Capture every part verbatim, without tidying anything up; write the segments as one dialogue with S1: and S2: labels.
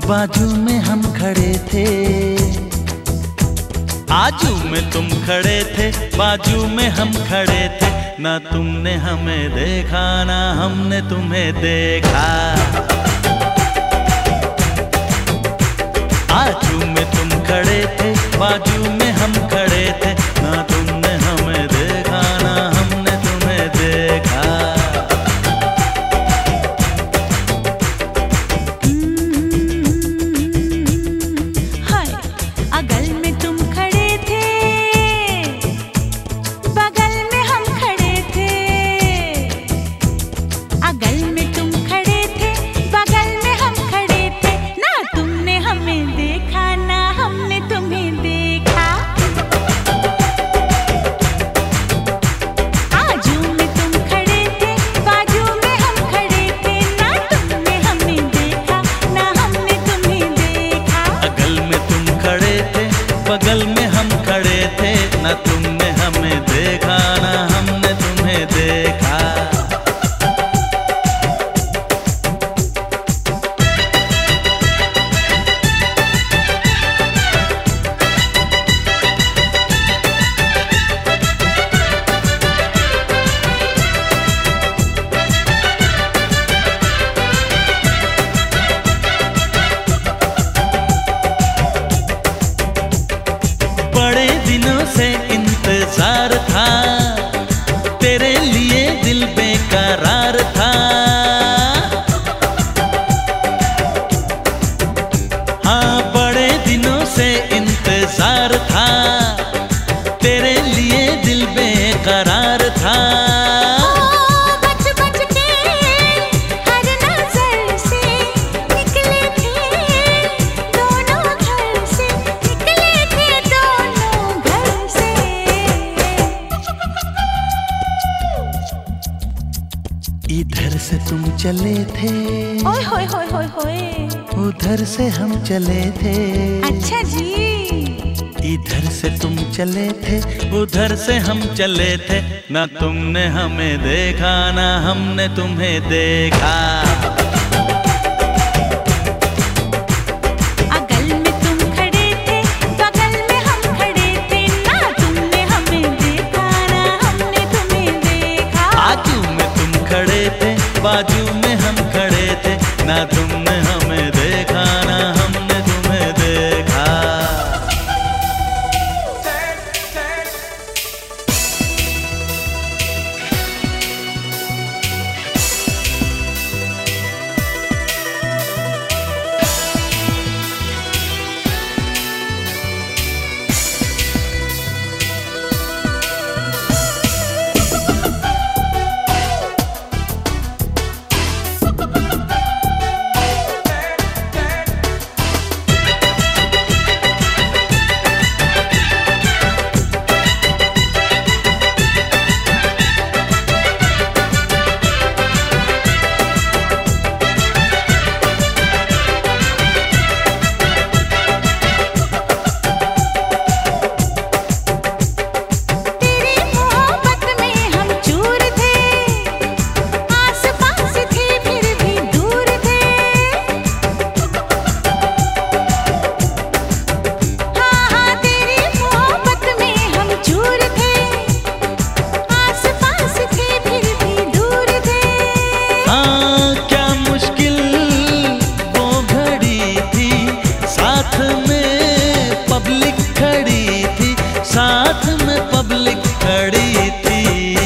S1: बाजू में हम खड़े थे, आजू में तुम खड़े थे, बाजू में हम खड़े थे। ना तुमने हमें देखा ना हमने तुम्हें देखा। आजू में तुम खड़े थे, बाजू में हम खड़े थे। ना तुमने हमें देखा ना हमने तुम्हें देखा। बगल में हम खड़े थे, ना तुमने हमें देखा ना हमने तुम्हें देखा। बड़े दिनों से इंतजार था, तेरे लिए दिल बेकरार था। हाँ, बड़े दिनों से इंतजार था, तेरे लिए दिल बेकरार था। इधर से तुम चले थे,
S2: ओए होए होए होए होए,
S1: उधर से हम चले थे।
S2: अच्छा जी।
S1: इधर से तुम चले थे, उधर से हम चले थे। ना तुमने हमें देखा ना हमने तुम्हें देखा।
S2: अगल में तुम खड़े थे, बगल में हम खड़े थे। ना तुमने हमें देखा ना हमने तुम्हें देखा।
S1: आजू में तुम खड़े थे, बाजू में हम खड़े थे। ना तुमने हमें देखा ना हमने तुम्हें देखा। साथ में पब्लिक खड़ी थी।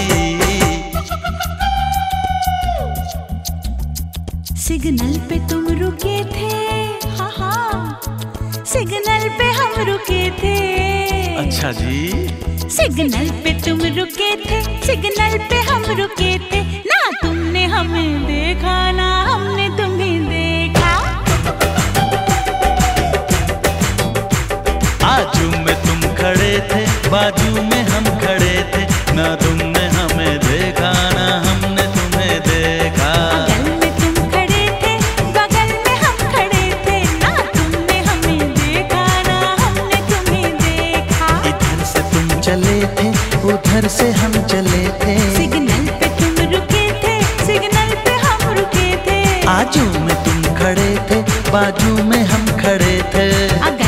S2: सिग्नल पे तुम रुके थे, हाँ हाँ, सिग्नल पे हम रुके थे।
S1: अच्छा जी।
S2: सिग्नल पे तुम रुके थे, सिग्नल पे हम रुके थे। ना तुमने हमें देखा ना हमने तुम्हें देखा।
S1: आजू में तुम खड़े थे, बाजू में हम खड़े थे। ना तुमने हमें देखा ना हमने तुम्हें देखा।
S2: बगल में तुम खड़े थे, बगल में हम खड़े थे। ना तुमने हमें देखा ना हमने तुम्हें देखा।
S1: इधर से तुम चले थे, उधर से हम चले थे।
S2: सिग्नल पे तुम रुके थे, सिग्नल पे हम रुके थे।
S1: आजू में तुम खड़े थे, बाजू में में हम खड़े थे।
S2: अगर